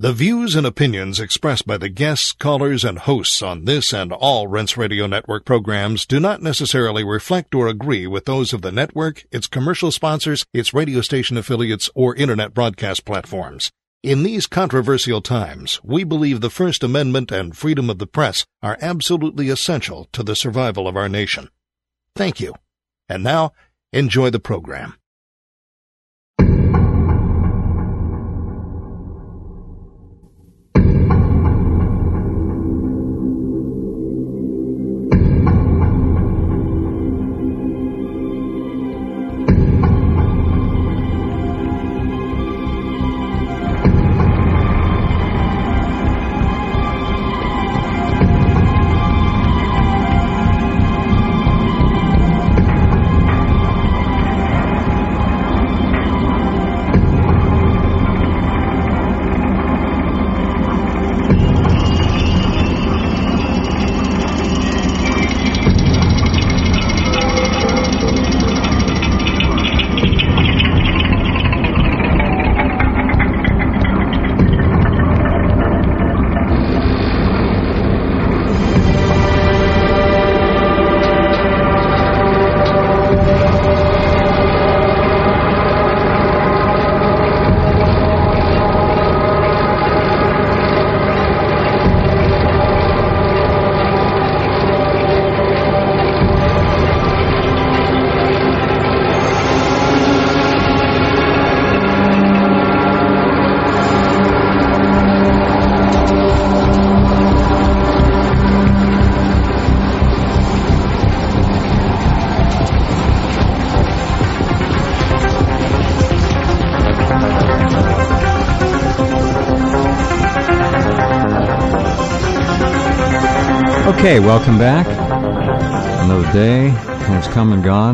The views and opinions expressed by the guests, callers, and hosts on this and all Rense Radio Network programs do not necessarily reflect or agree with those of the network, its commercial sponsors, its radio station affiliates, or internet broadcast platforms. In these controversial times, we believe the First Amendment and freedom of the press are absolutely essential to the survival of our nation. Thank you. And now, enjoy the program. Okay, welcome back. Another day has come and gone.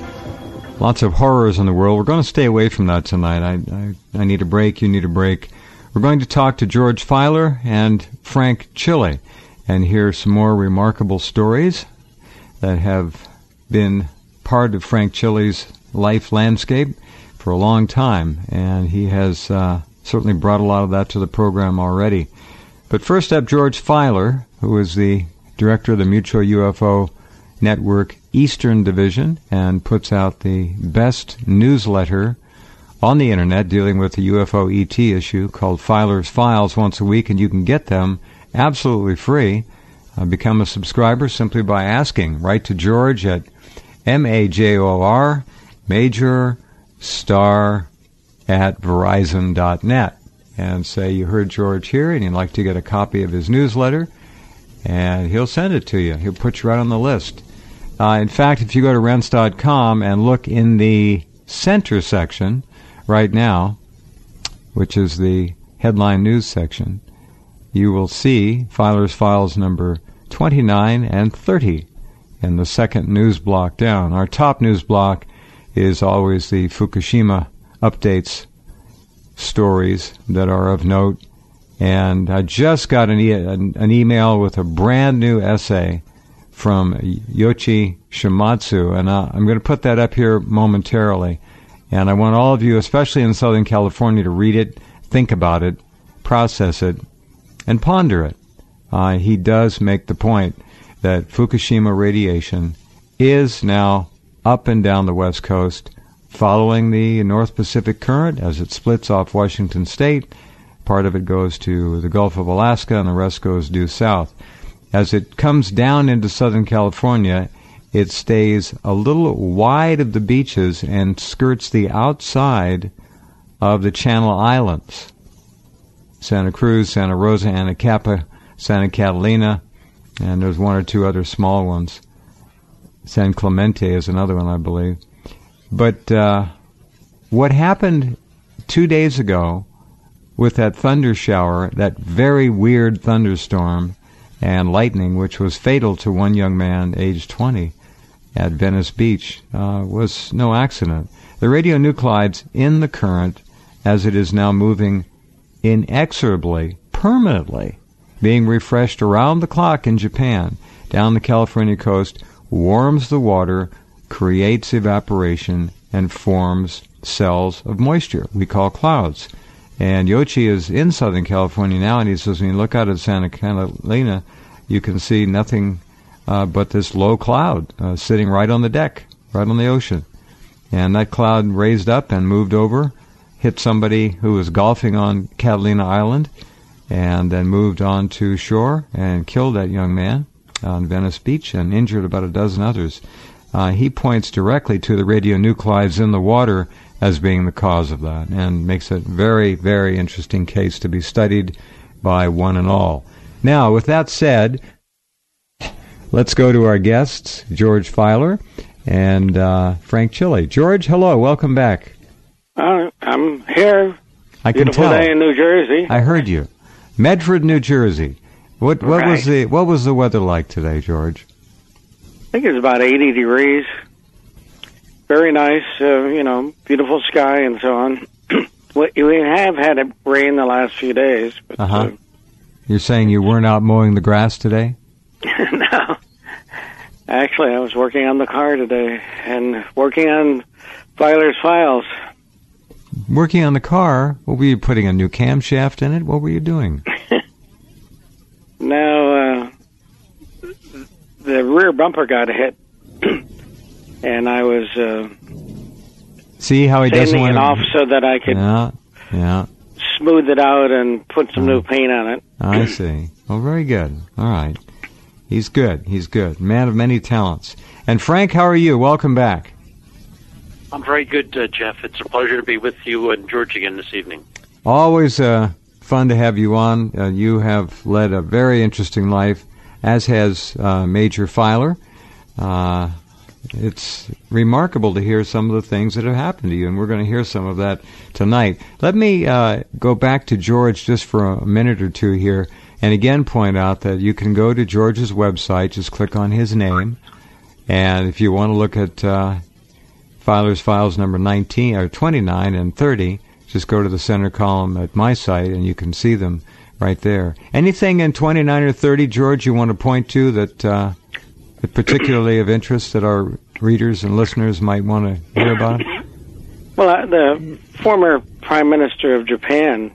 Lots of horrors in the world. We're going to stay away from that tonight. I need a break. You need a break. We're going to talk to George Filer and Frank Chile and hear some more remarkable stories that have been part of Frank Chile's life landscape for a long time. And he has certainly brought a lot of that to the program already. But first up, George Filer, who is the director of the Mutual UFO Network Eastern Division and puts out the best newsletter on the Internet dealing with the UFO ET issue called Filer's Files once a week, and you can get them absolutely free. Become a subscriber simply by asking. Write to George at MAJOR, Major Star at Verizon.net, and say you heard George here and you'd like to get a copy of his newsletter, and he'll send it to you. He'll put you right on the list. In fact, if you go to Rense.com and look in the center section right now, which is the headline news section, you will see Filer's Files number 29 and 30 in the second news block down. Our top news block is always the Fukushima updates stories that are of note. And I just got an email with a brand new essay from Yoichi Shimatsu, and I'm going to put that up here momentarily. And I want all of you, especially in Southern California, to read it, think about it, process it, and ponder it. He does make the point that Fukushima radiation is now up and down the West Coast, following the North Pacific Current as it splits off Washington State. Part of it goes to the Gulf of Alaska, and the rest goes due south. As it comes down into Southern California, it stays a little wide of the beaches and skirts the outside of the Channel Islands. Santa Cruz, Santa Rosa, Anacapa, Santa Catalina, and there's one or two other small ones. San Clemente is another one, I believe. But what happened 2 days ago with that thunder shower, that very weird thunderstorm and lightning, which was fatal to one young man, aged 20, at Venice Beach, was no accident. The radionuclides in the current, as it is now moving inexorably, permanently, being refreshed around the clock in Japan, down the California coast, warms the water, creates evaporation, and forms cells of moisture we call clouds. And Yoichi is in Southern California now, and he says when you look out at Santa Catalina, you can see nothing but this low cloud sitting right on the deck, right on the ocean. And that cloud raised up and moved over, hit somebody who was golfing on Catalina Island, and then moved on to shore and killed that young man on Venice Beach and injured about a dozen others. He points directly to the radionuclides in the water as being the cause of that, and makes it very, very interesting case to be studied by one and all. Now, with that said, let's go to our guests, George Filer and Frank Chile. George, hello, welcome back. I'm here. I can Beautiful tell. day in New Jersey. I heard you. Medford, New Jersey. What Right. was the weather like today, George? I think it's about 80 degrees. Very nice, beautiful sky and so on. We have had it rain the last few days. But, You're saying you weren't out mowing the grass today? no. Actually, I was working on the car today and working on Filer's Files. Working on the car? What were you putting, a new camshaft in it? What were you doing? Now, the rear bumper got hit, and I was See how he doesn't sanding want it off so that I could Yeah. smooth it out and put some new paint on it. I see. Oh, very good. All right. He's good. He's good. Man of many talents. And Frank, how are you? Welcome back. I'm very good, Jeff. It's a pleasure to be with you and George again this evening. Always fun to have you on. You have led a very interesting life, as has Major Filer. It's remarkable to hear some of the things that have happened to you, and we're going to hear some of that tonight. Let me go back to George just for a minute or two here, and again point out that you can go to George's website, just click on his name, and if you want to look at Filer's Files number 19 or 29 and 30, just go to the center column at my site, and you can see them right there. Anything in 29 or 30, George, you want to point to that particularly of interest that our readers and listeners might want to hear about? Well, the former Prime Minister of Japan,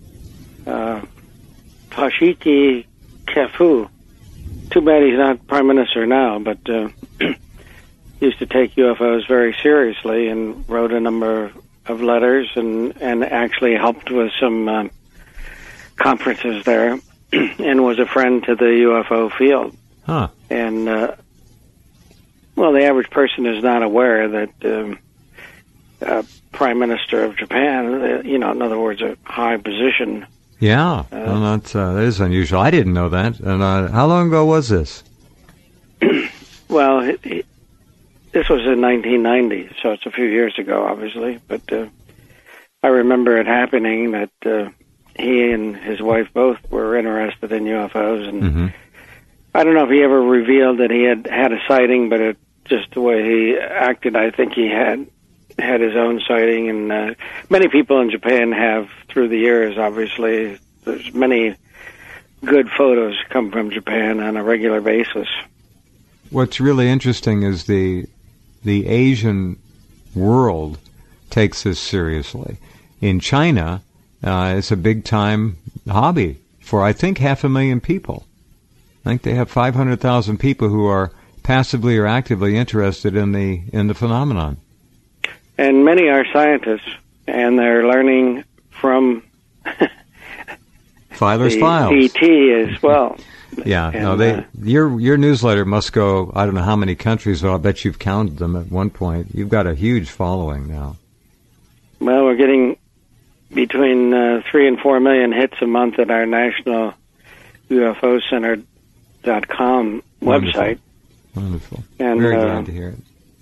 Toshiki Kefu, too bad he's not Prime Minister now, but used to take UFOs very seriously and wrote a number of letters and actually helped with some conferences there and was a friend to the UFO field. Huh. And, the average person is not aware that Prime Minister of Japan, in other words, a high position. Yeah, that is unusual. I didn't know that. And how long ago was this? Well, this was in 1990, so it's a few years ago, obviously. But I remember it happening that he and his wife both were interested in UFOs, and I don't know if he ever revealed that he had a sighting, but just the way he acted, I think he had his own sighting, and many people in Japan have through the years. Obviously, there's many good photos come from Japan on a regular basis. What's really interesting is the Asian world takes this seriously. In China, it's a big-time hobby for, I think, 500,000 people. I think they have 500,000 people who are passively or actively interested in the phenomenon. And many are scientists, and they're learning from Filer's the Files. ET as well. Yeah, And, your newsletter must go, I don't know how many countries, but I'll bet you've counted them at one point. You've got a huge following now. Well, we're getting between 3 and 4 million hits a month at our National UFO Center.com website. Wonderful. And, very glad to hear it.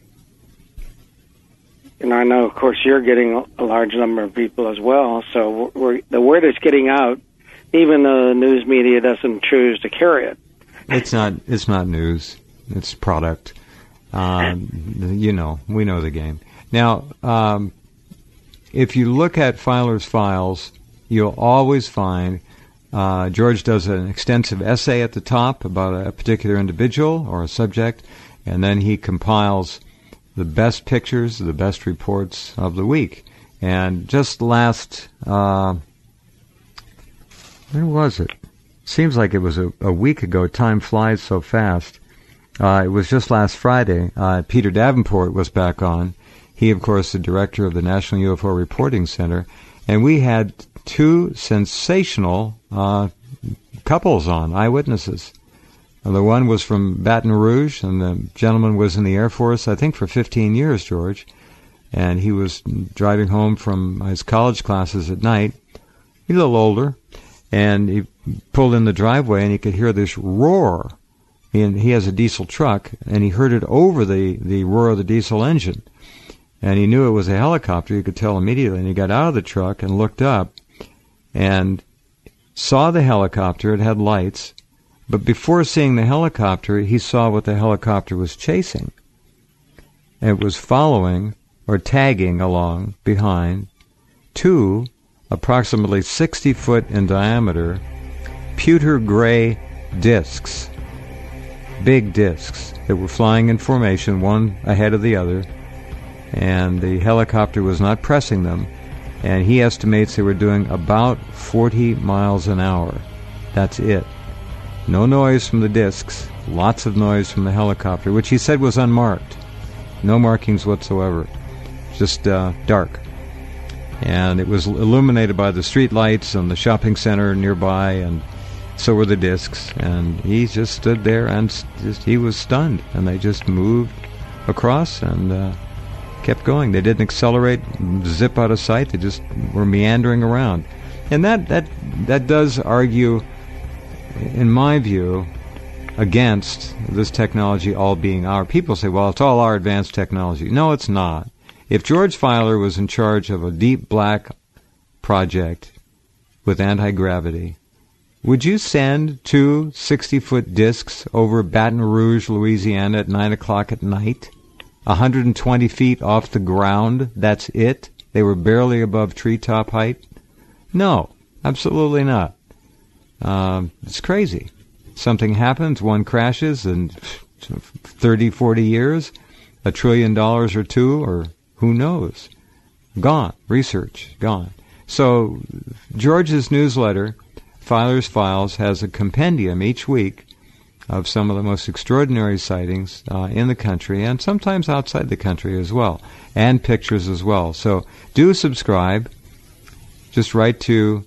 And I know, of course, you're getting a large number of people as well. So the word is getting out, even though the news media doesn't choose to carry it. It's not news. It's product. We know the game. Now, if you look at Filer's Files, you'll always find George does an extensive essay at the top about a particular individual or a subject, and then he compiles the best pictures, the best reports of the week. And just last When was it? Seems like it was a week ago. Time flies so fast. It was just last Friday. Peter Davenport was back on. He, of course, the director of the National UFO Reporting Center. And we had two sensational couples on, eyewitnesses. The one was from Baton Rouge, and the gentleman was in the Air Force, I think, for 15 years, George. And he was driving home from his college classes at night. He's a little older. And he pulled in the driveway, and he could hear this roar. And he has a diesel truck, and he heard it over the roar of the diesel engine. And he knew it was a helicopter. You could tell immediately. And he got out of the truck and looked up and saw the helicopter. It had lights. But before seeing the helicopter, he saw what the helicopter was chasing. It was following or tagging along behind two approximately 60 foot in diameter pewter gray discs, big discs that were flying in formation, one ahead of the other, and the helicopter was not pressing them, and he estimates they were doing about 40 miles an hour. That's it. No noise from the discs, lots of noise from the helicopter, which he said was unmarked. No markings whatsoever. Just dark. And it was illuminated by the street lights and the shopping center nearby, and so were the discs. And he just stood there, and he was stunned. And they just moved across and kept going. They didn't accelerate, zip out of sight. They just were meandering around. And that does argue, in my view, against this technology all being our. People say, well, it's all our advanced technology. No, it's not. If George Filer was in charge of a deep black project with anti-gravity, would you send two 60-foot discs over Baton Rouge, Louisiana at 9 o'clock at night? 120 feet off the ground? That's it? They were barely above treetop height? No, absolutely not. It's crazy. Something happens, one crashes, and 30, 40 years, $1 trillion or two, or who knows? Gone. Research, gone. So George's newsletter, Filer's Files, has a compendium each week of some of the most extraordinary sightings in the country, and sometimes outside the country as well, and pictures as well. So do subscribe. Just write to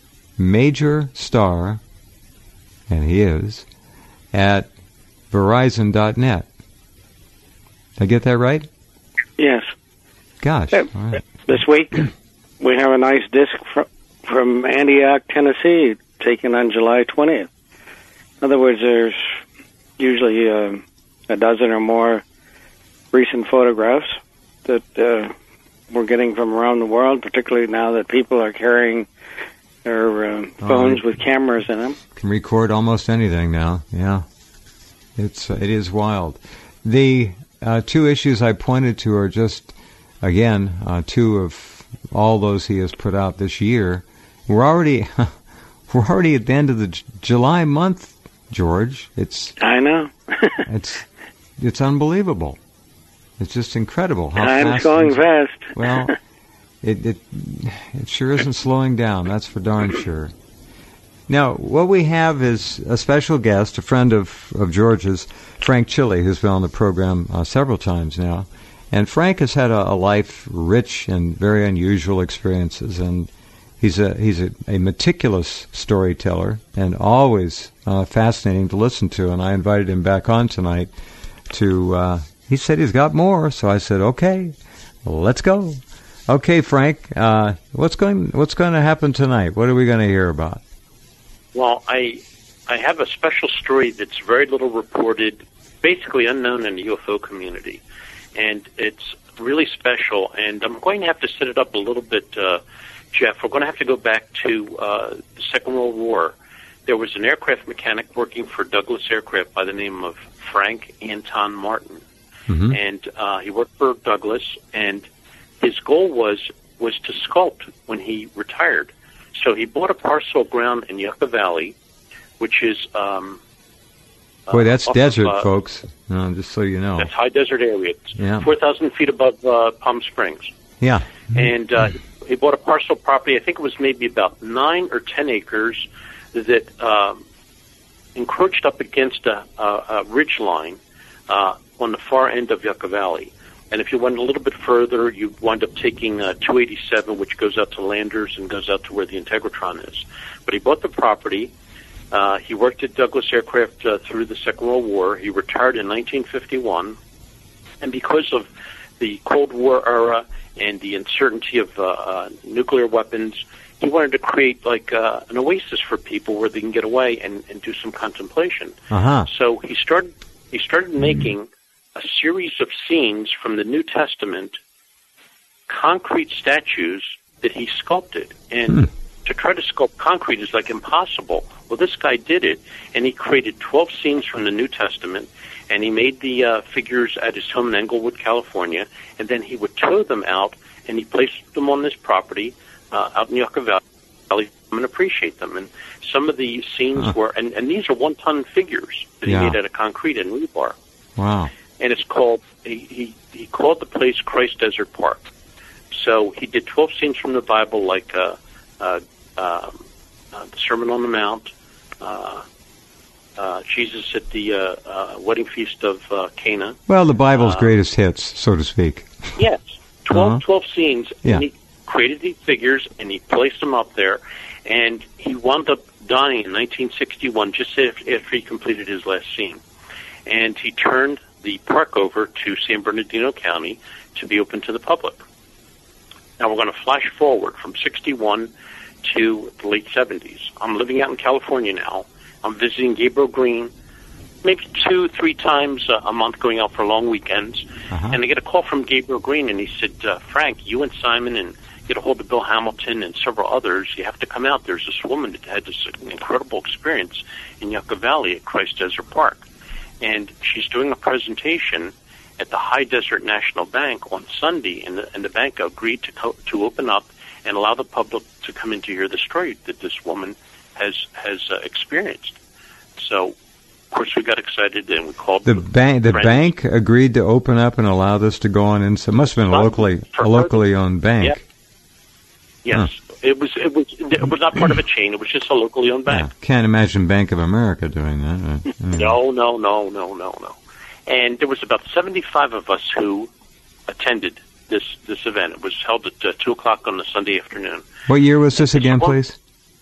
Major Star, and he is, at Verizon.net. Did I get that right? Yes. Gosh. All right. This week, we have a nice disc from Antioch, Tennessee, taken on July 20th. In other words, there's usually a dozen or more recent photographs that we're getting from around the world, particularly now that people are carrying their phones with cameras in them. Can record almost anything now. Yeah, it is wild. The two issues I pointed to are just, again, two of all those he has put out this year. We're already at the end of the July month, George. I know. it's unbelievable. It's just incredible how time's going fast. Well, it sure isn't slowing down. That's for darn sure. Now, what we have is a special guest, a friend of George's, Frank Chile, who's been on the program several times now. And Frank has had a life rich in very unusual experiences, and he's a meticulous storyteller and always fascinating to listen to. And I invited him back on tonight to. He said he's got more, so I said, okay, let's go. Okay, Frank, what's going to happen tonight? What are we going to hear about? Well, I have a special story that's very little reported, basically unknown in the UFO community, and it's really special. And I'm going to have to set it up a little bit, Jeff. We're going to have to go back to the Second World War. There was an aircraft mechanic working for Douglas Aircraft by the name of Frank Anton Martin. Mm-hmm. And he worked for Douglas, and his goal was to sculpt when he retired. So he bought a parcel of ground in Yucca Valley, which is... Boy, that's desert, folks, just so you know. That's high desert area. It's 4,000 feet above Palm Springs. Yeah. And he bought a parcel of property. I think it was maybe about 9 or 10 acres that encroached up against a ridge line on the far end of Yucca Valley. And if you went a little bit further, you wind up taking 287, which goes out to Landers and goes out to where the Integratron is. But he bought the property. He worked at Douglas Aircraft through the Second World War. He retired in 1951. And because of the Cold War era and the uncertainty of nuclear weapons, he wanted to create like an oasis for people where they can get away and do some contemplation. Uh-huh. So he started making a series of scenes from the New Testament, concrete statues that he sculpted. And to try to sculpt concrete is like impossible. Well, this guy did it, and he created 12 scenes from the New Testament, and he made the figures at his home in Englewood, California, and then he would tow them out, and he placed them on this property out in Yucca Valley and appreciate them. And some of the scenes were, and these are 1-ton figures that he made out of concrete and rebar. Wow. And it's called, he called the place Christ Desert Park. So he did 12 scenes from the Bible, like the Sermon on the Mount, Jesus at the wedding feast of Cana. Well, the Bible's greatest hits, so to speak. Yes, 12 scenes. Yeah. And he created these figures, and he placed them up there. And he wound up dying in 1961, just after he completed his last scene. And he turned the park over to San Bernardino County to be open to the public. Now we're going to flash forward from 61 to the late 70s. I'm living out in California now. I'm visiting Gabriel Green maybe 2-3 times a month, going out for long weekends. And I get a call from Gabriel Green, and he said, Frank, you and Simon and get a hold of Bill Hamilton and several others, you have to come out. There's this woman that had this incredible experience in Yucca Valley at Christ Desert Park. And she's doing a presentation at the High Desert National Bank on Sunday, and the bank agreed to open up and allow the public to come in to hear the story that this woman has experienced. So, of course, we got excited and we called the bank. The bank agreed to open up and allow this to go on. It must have been a locally owned bank. Yeah. Yes. It was not part of a chain. It was just a locally owned bank. Yeah. Can't imagine Bank of America doing that. No. And there was about 75 of us who attended this event. It was held at 2 o'clock on a Sunday afternoon. What year was this again, please?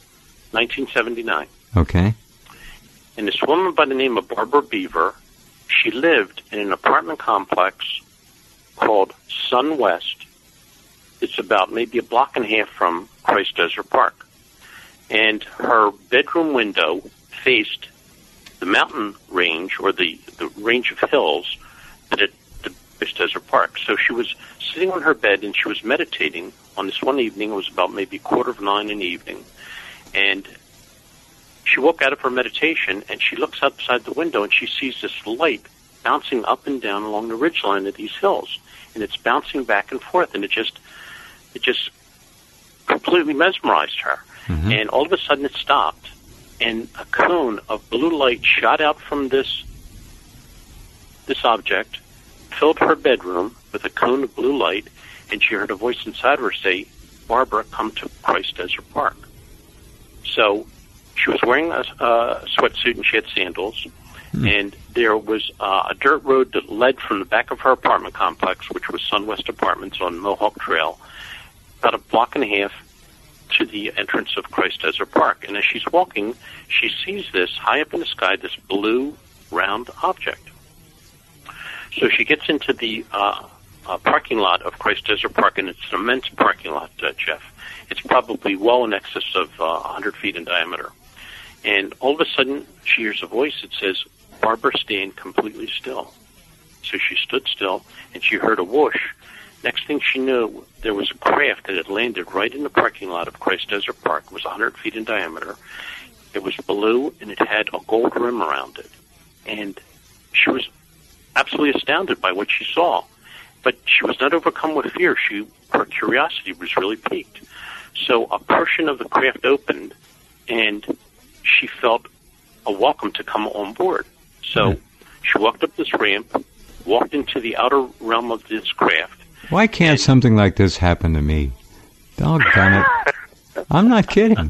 1979. Okay. And this woman by the name of Barbara Beaver, she lived in an apartment complex called Sun West. It's about maybe a block and a half from Christ Desert Park. And her bedroom window faced the mountain range, or the range of hills that at the Christ Desert Park. So she was sitting on her bed and she was meditating on this one evening. It was about maybe 9:15 in the evening. And she woke out of her meditation and she looks outside the window and she sees this light bouncing up and down along the ridgeline of these hills. And it's bouncing back and forth, and it just completely mesmerized her. And all of a sudden it stopped, and a cone of blue light shot out from this object, filled her bedroom with a cone of blue light, and she heard a voice inside her say, Barbara, come to Christ Desert Park. So she was wearing a sweatsuit and she had sandals, and there was a dirt road that led from the back of her apartment complex, which was Sunwest Apartments on Mohawk Trail, about a block and a half to the entrance of Christ Desert Park. And as she's walking, she sees this high up in the sky, this blue round object. So she gets into the parking lot of Christ Desert Park, and it's an immense parking lot, Jeff. It's probably well in excess of 100 feet in diameter. And all of a sudden, she hears a voice that says, Barbara, stand completely still. So she stood still, and she heard a whoosh. Next thing she knew, there was a craft that had landed right in the parking lot of Christ Desert Park. It was 100 feet in diameter. It was blue, and it had a gold rim around it. And she was absolutely astounded by what she saw. But she was not overcome with fear. Her curiosity was really piqued. So a portion of the craft opened, and she felt a welcome to come on board. So she walked up this ramp, walked into the outer realm of this craft. Why can't something like this happen to me? Doggone it. I'm not kidding.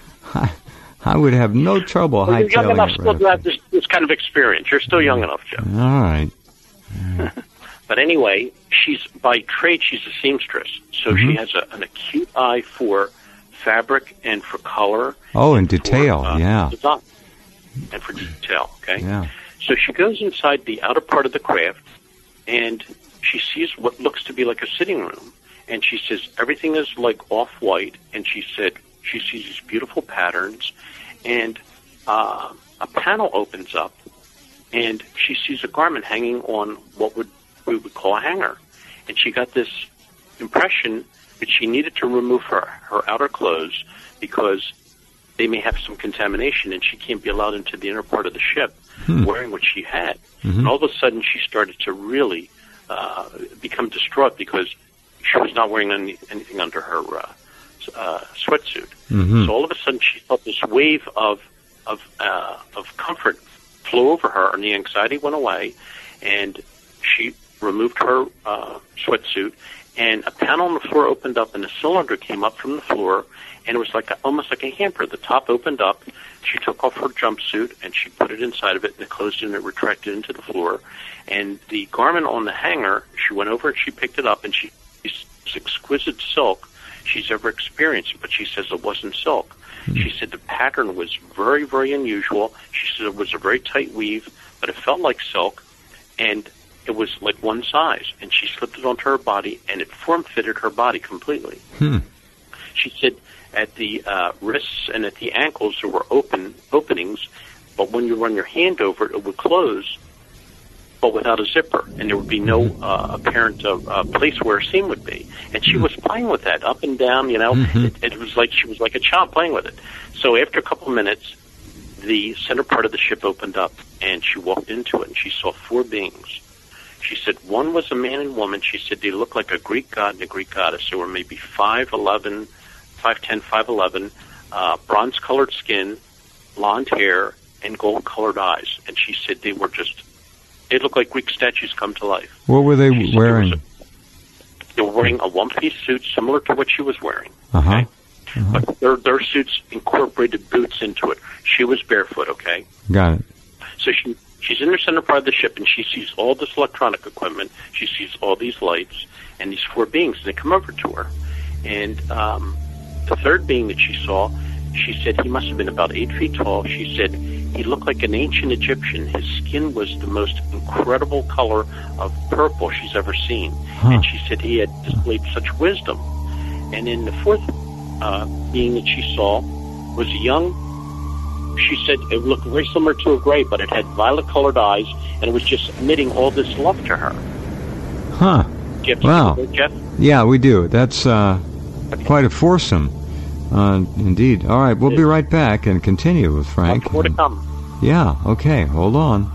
I would have no trouble You're young enough hightailing still to have this kind of experience. You're still young enough, Joe. All right. But anyway, by trade, she's a seamstress. So she has an acute eye for fabric and for color. Oh, and detail, design, and for detail, okay? Yeah. So she goes inside the outer part of the craft, and she sees what looks to be like a sitting room. And she says everything is like off-white, and she said she sees these beautiful patterns, and a panel opens up, and she sees a garment hanging on what we would call a hanger. And she got this impression that she needed to remove her outer clothes because they may have some contamination, and she can't be allowed into the inner part of the ship wearing what she had. And all of a sudden, she started to really become distraught because she was not wearing anything under her sweatsuit. So all of a sudden, she felt this wave of comfort flow over her, and the anxiety went away, and she removed her sweatsuit, and a panel on the floor opened up, and a cylinder came up from the floor, and it was almost like a hamper. The top opened up. She took off her jumpsuit, and she put it inside of it, and it closed and it retracted into the floor. And the garment on the hanger, she went over and she picked it up, and she's exquisite silk she's ever experienced, but she says it wasn't silk. She said the pattern was very, very unusual. She said it was a very tight weave, but it felt like silk, and it was like one size. And she slipped it onto her body, and it form-fitted her body completely. She said at the wrists and at the ankles there were openings, but when you run your hand over it, it would close, but without a zipper, and there would be no apparent place where a seam would be. And she was playing with that up and down, you know. It was like she was like a child playing with it. So after a couple of minutes, the center part of the ship opened up, and she walked into it, and she saw 4 beings. She said one was a man and woman. She said they looked like a Greek god and a Greek goddess. They were maybe 5'10", 5'11", bronze-colored skin, blonde hair, and gold-colored eyes. And she said they looked like Greek statues come to life. What were they wearing? They were wearing a one-piece suit similar to what she was wearing. Okay? But their suits incorporated boots into it. She was barefoot, okay? Got it. So she's in the center part of the ship, and she sees all this electronic equipment. She sees all these lights and these 4 beings. They come over to her. And the third being that she saw, she said he must have been about 8 feet tall. She said he looked like an ancient Egyptian. His skin was the most incredible color of purple she's ever seen. And she said he had displayed such wisdom. And then the 4th being that she saw was a young, she said it looked very similar to a gray, but it had violet-colored eyes, and it was just emitting all this love to her. Do you have to Jeff? Yeah, we do. That's quite a foursome. Indeed. All right, we'll be right back and continue with Frank. More to come. Yeah, okay, hold on.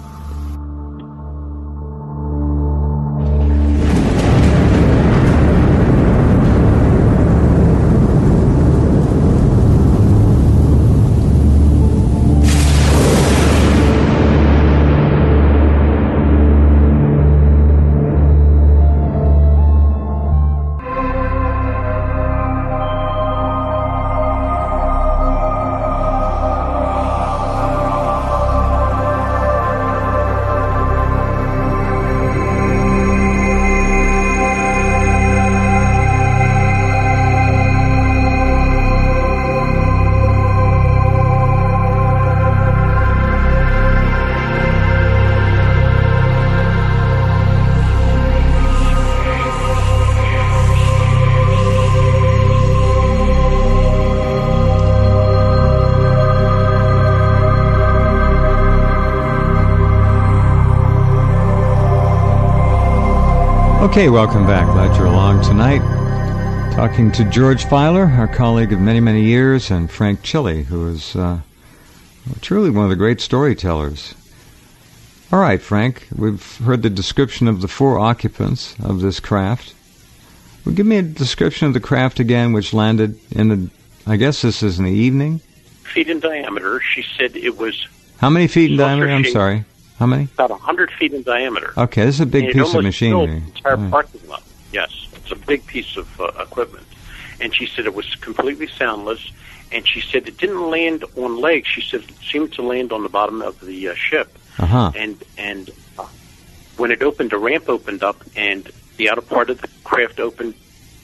Okay, welcome back. Glad you're along tonight. Talking to George Filer, our colleague of many, many years, and Frank Chile, who is truly one of the great storytellers. All right, Frank, we've heard the description of the 4 occupants of this craft. Well, give me a description of the craft again, which landed in the, I guess this is in the evening? Feet in diameter. She said it was... How many feet in diameter? I'm sorry. How many? About 100 feet in diameter. Okay, this is a big piece of machinery. The entire parking lot. Yes, it's a big piece of equipment. and she said it was completely soundless, and she said it didn't land on legs. She said it seemed to land on the bottom of the ship. Uh-huh. And when it opened, a ramp opened up, and the outer part of the craft opened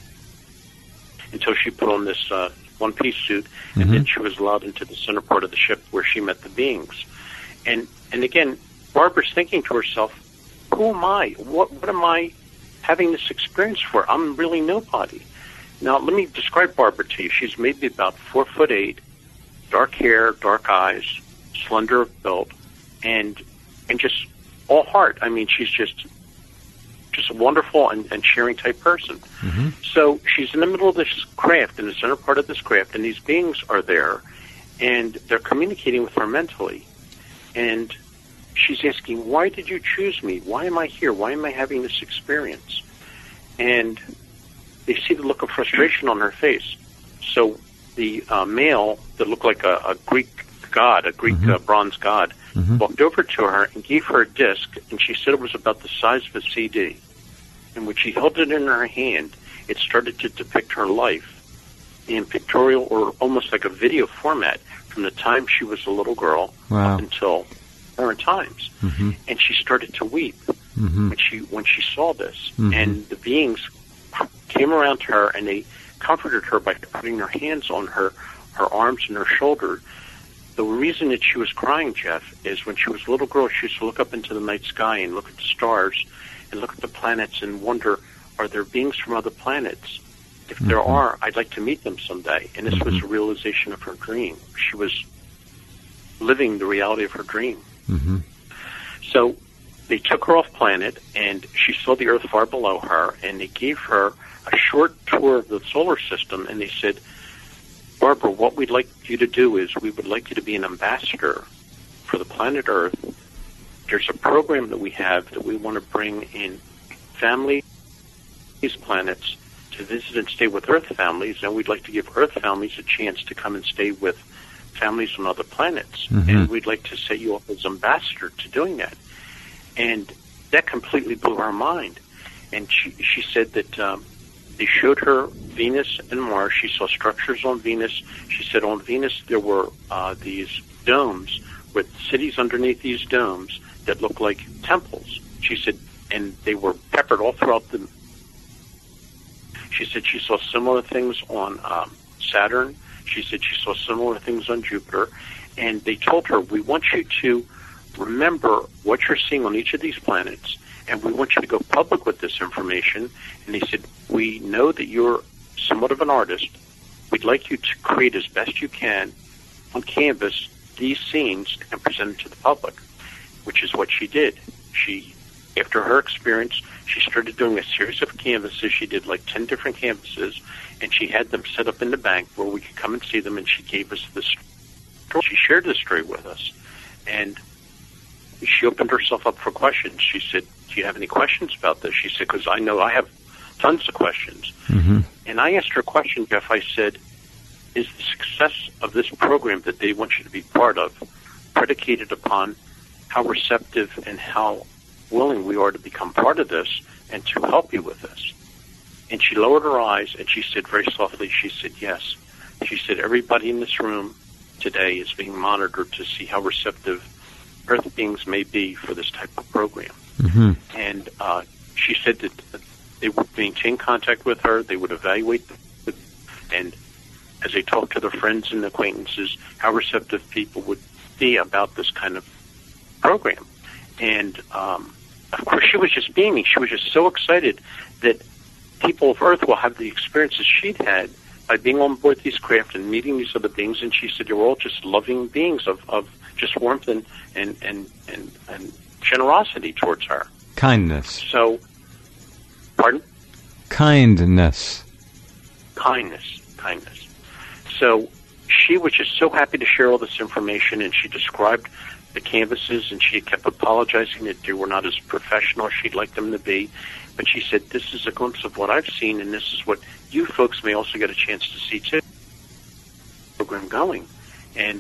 until she put on this one-piece suit, and then she was allowed into the center part of the ship where she met the beings. And again, Barbara's thinking to herself, who am I? What am I having this experience for? I'm really nobody. Now, let me describe Barbara to you. She's maybe about 4'8", dark hair, dark eyes, slender built, and just all heart. I mean, she's just a wonderful and sharing type person. So she's in the middle of this craft, in the center part of this craft, and these beings are there, and they're communicating with her mentally. And she's asking, why did you choose me? Why am I here? Why am I having this experience? And they see the look of frustration on her face. So the male that looked like a Greek god, a Greek bronze god, walked over to her and gave her a disc, and she said it was about the size of a CD. And when she held it in her hand, it started to depict her life in pictorial or almost like a video format from the time she was a little girl up until current times. And she started to weep when she saw this. And the beings came around to her, and they comforted her by putting their hands on her arms and her shoulder. The reason that she was crying, Jeff, is when she was a little girl, she used to look up into the night sky and look at the stars and look at the planets and wonder, are there beings from other planets? If there are, I'd like to meet them someday. And this was a realization of her dream. She was living the reality of her dream. So they took her off planet, and she saw the Earth far below her, and they gave her a short tour of the solar system, and they said, Barbara, what we'd like you to do is we would like you to be an ambassador for the planet Earth. There's a program that we have that we want to bring in families, these planets, to visit and stay with Earth families, and we'd like to give Earth families a chance to come and stay with families on other planets. And we'd like to set you up as ambassador to doing that. And that completely blew her mind. And she said that they showed her Venus and Mars. She saw structures on Venus. She said on Venus there were these domes with cities underneath these domes that looked like temples. She said, and they were peppered all throughout the... She said she saw similar things on Saturn. She said she saw similar things on Jupiter. And they told her, we want you to remember what you're seeing on each of these planets, and we want you to go public with this information. And they said, we know that you're somewhat of an artist. We'd like you to create as best you can on canvas these scenes and present it to the public, which is what she did. She, after her experience, she started doing a series of canvases. She did like 10 different canvases, and she had them set up in the bank where we could come and see them, and she gave us this. She shared this story with us, and she opened herself up for questions. She said, do you have any questions about this? She said, because I know I have tons of questions. And I asked her a question, Jeff. I said, is the success of this program that they want you to be part of predicated upon how receptive and how willing we are to become part of this and to help you with this? And she lowered her eyes, and she said very softly, she said, yes. She said, everybody in this room today is being monitored to see how receptive Earth beings may be for this type of program. And she said that they would maintain contact with her, they would evaluate, and as they talked to their friends and acquaintances, how receptive people would be about this kind of program. And of course, she was just beaming. She was just so excited that people of Earth will have the experiences she'd had by being on board these craft and meeting these other beings. And she said they were all just loving beings of just warmth and generosity towards her. Kindness. So, pardon? Kindness. So she was just so happy to share all this information, and she described the canvases, and she kept apologizing that they were not as professional as she'd like them to be. But she said, this is a glimpse of what I've seen, and this is what you folks may also get a chance to see, too. Program going. And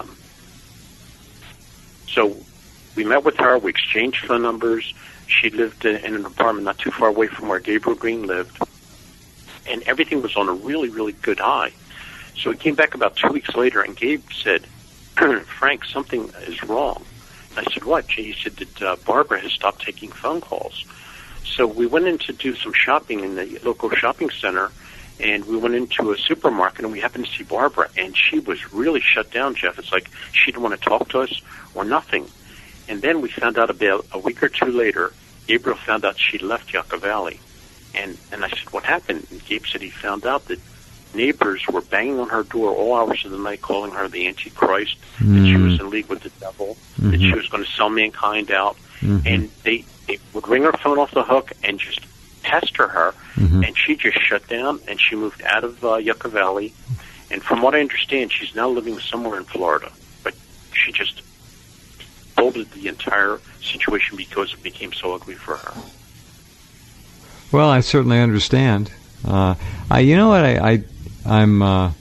so we met with her. We exchanged phone numbers. She lived in an apartment not too far away from where Gabriel Green lived. and everything was on a really, really good high. So we came back about 2 weeks later, and Gabe said, Frank, something is wrong. I said, what? He said that Barbara has stopped taking phone calls. So we went in to do some shopping in the local shopping center, and we went into a supermarket, and we happened to see Barbara, and she was really shut down, Jeff. It's like she didn't want to talk to us or nothing. And then we found out about a week or two later, Gabriel found out she left Yucca Valley. And I said, what happened? And Gabe said he found out that neighbors were banging on her door all hours of the night, calling her the Antichrist, that she was in league with the devil, that she was going to sell mankind out. And they would ring her phone off the hook and just pester her, and she just shut down, and she moved out of Yucca Valley. And from what I understand, she's now living somewhere in Florida. But she just folded the entire situation because it became so ugly for her. Well, I certainly understand. You know what? I'm.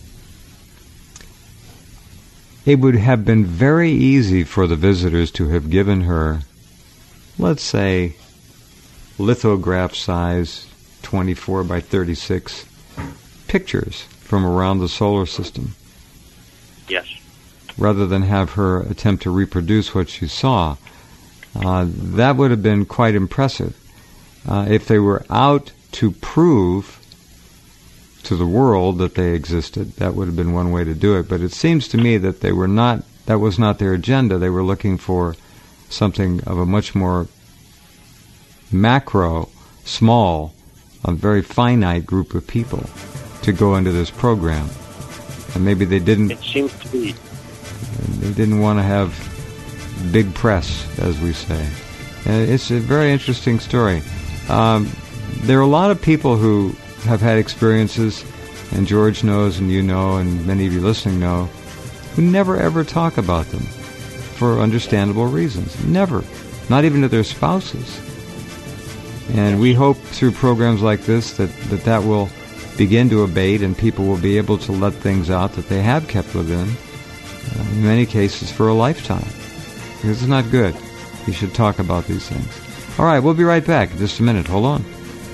It would have been very easy for the visitors to have given her, let's say, lithograph size 24 by 36 pictures from around the solar system. Yes. Rather than have her attempt to reproduce what she saw. That would have been quite impressive. If they were out to prove to the world that they existed, that would have been one way to do it. But it seems to me that they were not. That was not their agenda. They were looking for something of a much more macro, small, a very finite group of people to go into this program. And maybe they didn't. It seems to be. They didn't want to have big press, as we say. It's a very interesting story. There are a lot of people who have had experiences, and George knows, and you know, and many of you listening know, who never ever talk about them for understandable reasons. Never. Not even to their spouses. And we hope through programs like this that will begin to abate, and people will be able to let things out that they have kept within, in many cases for a lifetime. Because it's not good. You should talk about these things. All right, we'll be right back in just a minute. Hold on.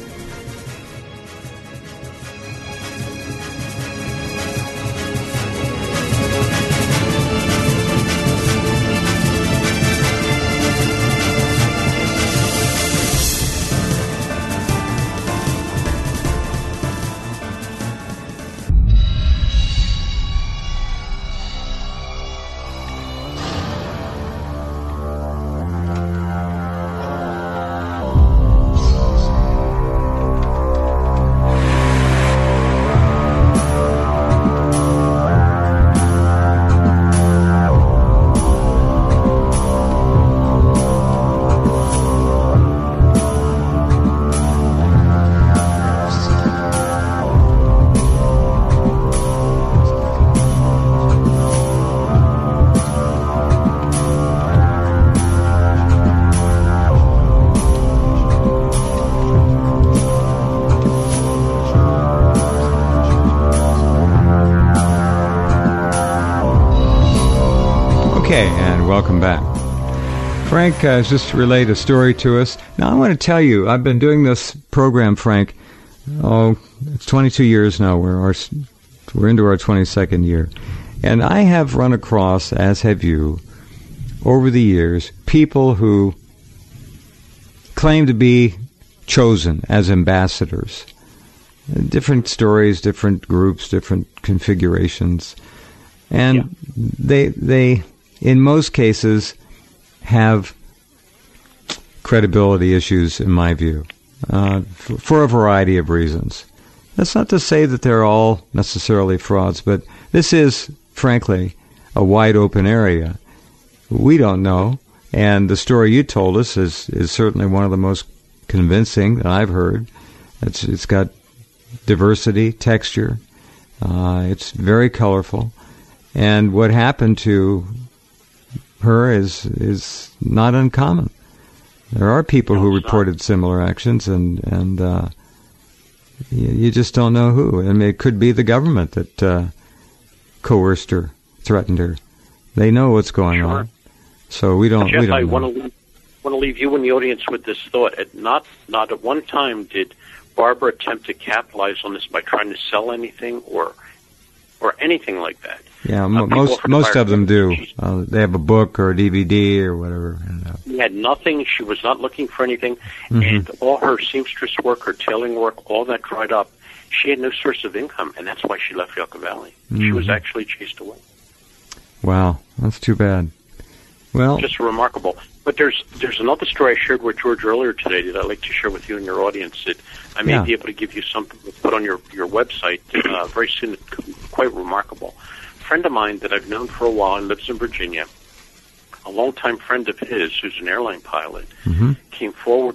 Welcome back. Frank has just relayed a story to us. Now, I want to tell you, I've been doing this program, Frank, it's 22 years now. We're into our 22nd year. And I have run across, as have you, over the years, people who claim to be chosen as ambassadors. Different stories, different groups, different configurations. And they in most cases, have credibility issues, in my view, for a variety of reasons. That's not to say that they're all necessarily frauds, but this is, frankly, a wide open area. We don't know, and the story you told us is certainly one of the most convincing that I've heard. It's got diversity, texture. It's very colorful, and what happened to her is not uncommon. There are people who reported similar actions, and you just don't know who. I mean, it could be the government that coerced her, threatened her. They know what's going on, so we don't. Jeff, I want to leave you and the audience with this thought. Not at one time did Barbara attempt to capitalize on this by trying to sell anything or anything like that. Yeah, most of them do. They have a book or a DVD or whatever. She had nothing. She was not looking for anything. And all her seamstress work, her tailoring work, all that dried up. She had no source of income, and that's why she left Yucca Valley. She was actually chased away. Wow, that's too bad. Well, just remarkable. But there's another story I shared with George earlier today that I'd like to share with you and your audience that I may be able to give you something to put on your website very soon. Quite remarkable. A friend of mine that I've known for a while and lives in Virginia, a longtime friend of his who's an airline pilot, came forward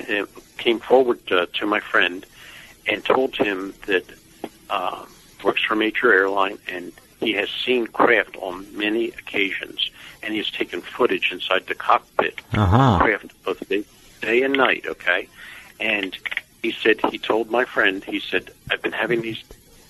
to my friend and told him that works for a major airline and he has seen craft on many occasions, and he has taken footage inside the cockpit of craft both day and night, okay? And he said, he told my friend, he said, I've been having these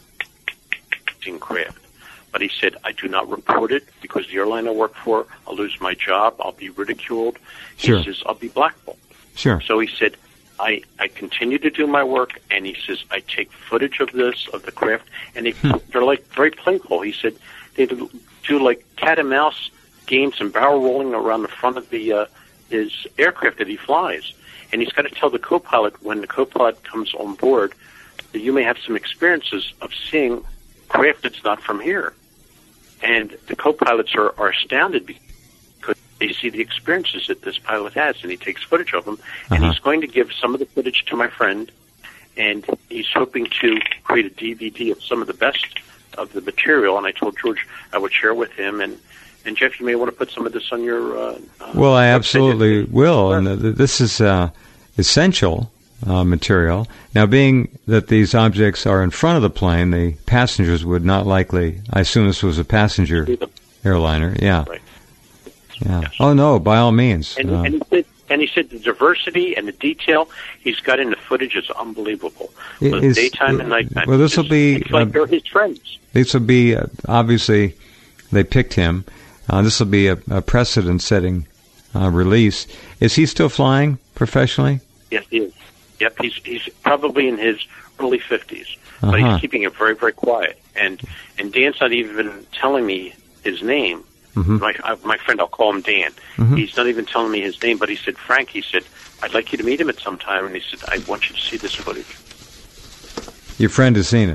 in craft, but he said, I do not report it because the airline I work for, I'll lose my job, I'll be ridiculed. Sure. He says, I'll be blackballed. Sure. So he said, I continue to do my work, and he says, I take footage of this, of the craft, and they're like very playful. He said they do like cat and mouse games and barrel rolling around the front of his aircraft that he flies. And he's got to tell the co-pilot when the co-pilot comes on board that you may have some experiences of seeing craft that's not from here. And the co-pilots are astounded because they see the experiences that this pilot has, and he takes footage of them. And he's going to give some of the footage to my friend, and he's hoping to create a DVD of some of the best of the material. And I told George I would share with him. And Jeff, you may want to put some of this on your well, I absolutely will. And this is essential material. Now, being that these objects are in front of the plane, the passengers would not likely, I assume this was a passenger airliner. Yeah. Right. Yeah. Yes. Oh, no, by all means. And he said the diversity and the detail he's got in the footage is unbelievable. Both daytime and nighttime. Well, this will be... It's like they're his friends. This will be, obviously, they picked him. This will be a precedent-setting release. Is he still flying professionally? Yes, he is. Yep, he's probably in his early 50s, but he's keeping it very, very quiet. And Dan's not even telling me his name. My friend, I'll call him Dan. He's not even telling me his name, but he said, Frank, he said, I'd like you to meet him at some time. And he said, I want you to see this footage. Your friend has seen it.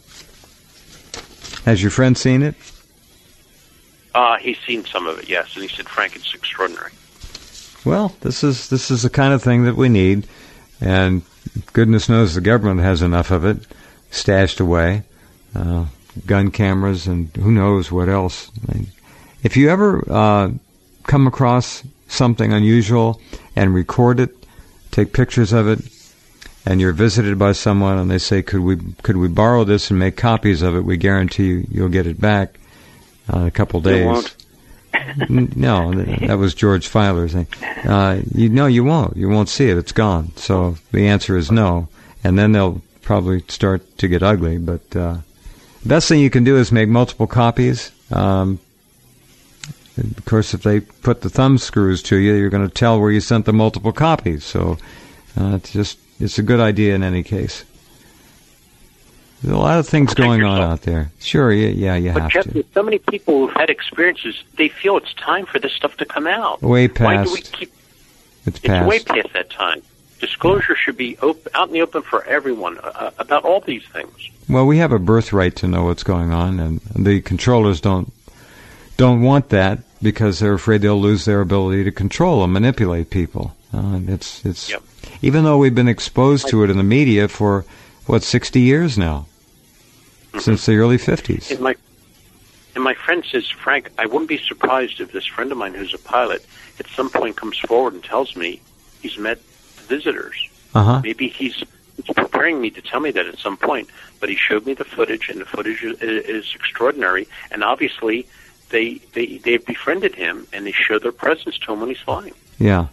Has your friend seen it? He's seen some of it, yes. And he said, Frank, it's extraordinary. Well, this is the kind of thing that we need. And goodness knows the government has enough of it stashed away. Gun cameras and who knows what else. If you ever come across something unusual and record it, take pictures of it, and you're visited by someone and they say, could we borrow this and make copies of it, we guarantee you'll get it back in a couple days. You won't. No, that was George Filer's thing. You won't. You won't see it. It's gone. So the answer is no. And then they'll probably start to get ugly. But the best thing you can do is make multiple copies. Of course, if they put the thumb screws to you, you're going to tell where you sent the multiple copies. So it's a good idea in any case. There's a lot of things going on out there. Sure, you have Jeff, to. But so many people who've had experiences, they feel it's time for this stuff to come out. Way past. Why do we keep... It's past. Way past that time. Disclosure should be out in the open for everyone about all these things. Well, we have a birthright to know what's going on, and the controllers don't want that because they're afraid they'll lose their ability to control and manipulate people. It's Yep. Even though we've been exposed to it in the media for 60 years now, since the early 50s. And my friend says, Frank, I wouldn't be surprised if this friend of mine who's a pilot at some point comes forward and tells me he's met visitors. Maybe he's preparing me to tell me that at some point, but he showed me the footage, and the footage is extraordinary, and obviously they befriended him, and they show their presence to him when he's flying. Yeah.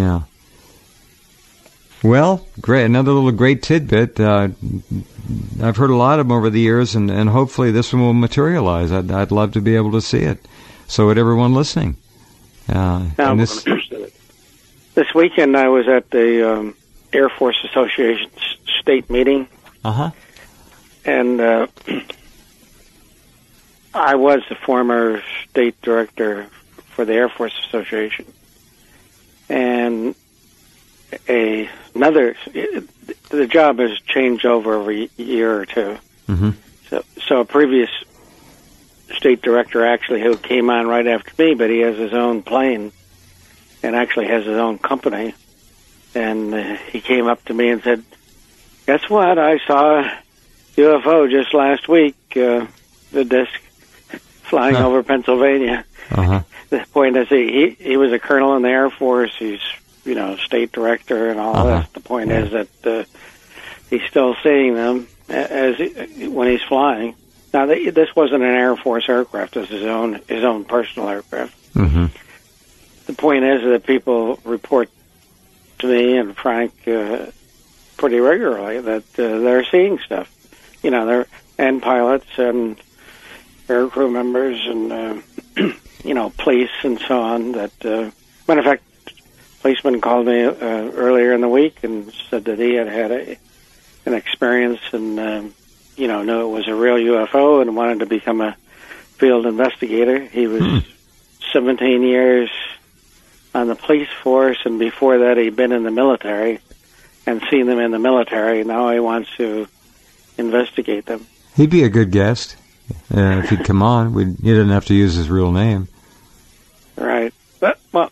Well, great. Another little great tidbit. I've heard a lot of them over the years, and hopefully this one will materialize. I'd love to be able to see it. So would everyone listening. This weekend I was at the Air Force Association state meeting. And I was the former state director for the Air Force Association. And the job has changed over every year or two. So a previous state director actually who came on right after me, but he has his own plane and actually has his own company. And he came up to me and said, "Guess what? I saw a UFO just last week, the disc flying over Pennsylvania." The point is, he was a colonel in the Air Force. He's, state director and all this. The point is that he's still seeing them when he's flying. Now, this wasn't an Air Force aircraft. This is his own personal aircraft. The point is that people report to me and Frank pretty regularly that they're seeing stuff. And pilots and air crew members and, police and so on. Matter of fact, a policeman called me earlier in the week and said that he had an experience and, knew it was a real UFO and wanted to become a field investigator. He was 17 years on the police force, and before that he'd been in the military and seen them in the military. Now he wants to investigate them. He'd be a good guest if he'd come on. He didn't have to use his real name. Right. But, well,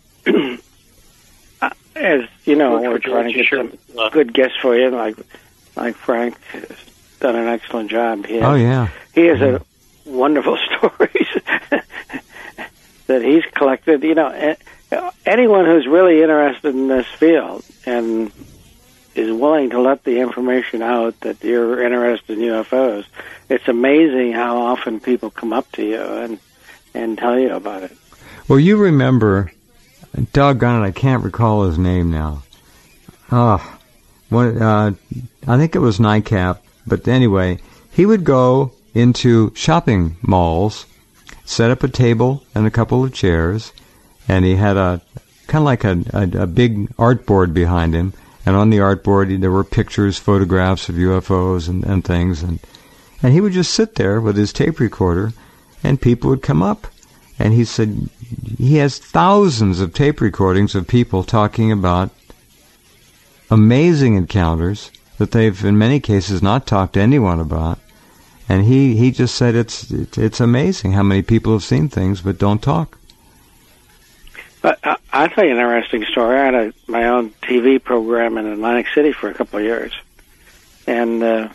as you know, we're trying to get some good guests for you, like Frank has done an excellent job. He has a wonderful stories that he's collected. Anyone who's really interested in this field and is willing to let the information out that you're interested in UFOs, it's amazing how often people come up to you and tell you about it. Well, you remember, doggone it, I can't recall his name now. I think it was NICAP, but anyway, he would go into shopping malls, set up a table and a couple of chairs, and he had a kind of like a big artboard behind him, and on the artboard there were pictures, photographs of UFOs and things, and he would just sit there with his tape recorder, and people would come up, and he said he has thousands of tape recordings of people talking about amazing encounters that they've in many cases not talked to anyone about, and he just said it's amazing how many people have seen things but don't talk. But I'll tell you an interesting story. I had my own TV program in Atlantic City for a couple of years. And it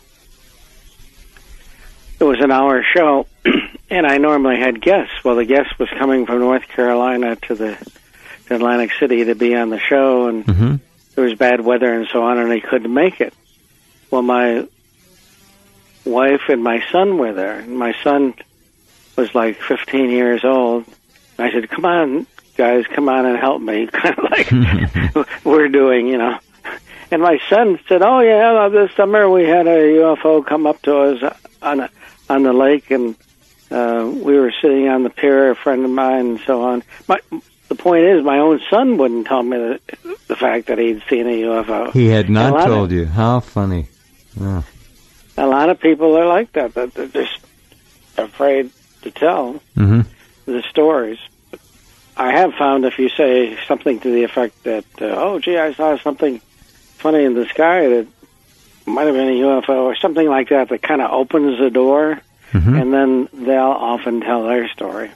was an hour show, and I normally had guests. Well, the guest was coming from North Carolina to Atlantic City to be on the show, and there was bad weather and so on, and he couldn't make it. Well, my wife and my son were there, and my son was like 15 years old. I said, "Come on, guys, come on and help me," kind of like we're doing, And my son said, "Oh yeah, this summer we had a UFO come up to us on the lake, and we were sitting on the pier, a friend of mine, and so on." The point is, my own son wouldn't tell me the fact that he'd seen a UFO. He had not told you. How funny! Yeah. A lot of people are like that. That they're just afraid to tell the stories. I have found if you say something to the effect that, "Oh, gee, I saw something funny in the sky that might have been a UFO," or something like that kind of opens the door, and then they'll often tell their story.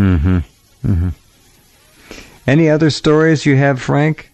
Any other stories you have, Frank?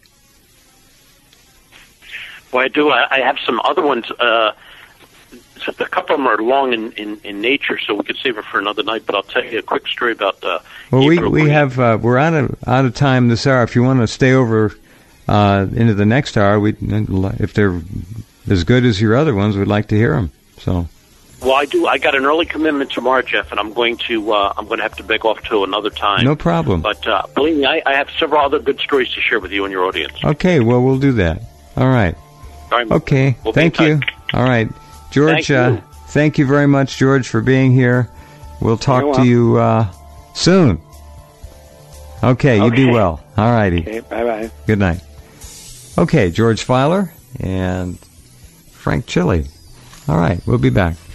Well, I do. I have some other ones. A couple of them are long in nature, so we could save it for another night. But I'll tell you a quick story about. Well, we're out of time this hour. If you want to stay over into the next hour, if they're as good as your other ones, we'd like to hear them. So. Well, I do. I got an early commitment tomorrow, Jeff, and I'm going to have to beg off to another time. No problem. But believe me, I have several other good stories to share with you and your audience. Okay, well, we'll do that. All right. All right. Okay. We'll thank you. All right, George. Thank you very much, George, for being here. We'll talk to you soon. Okay, you be well. All righty. Okay, bye-bye. Good night. Okay, George Filer and Frank Chili. All right, we'll be back.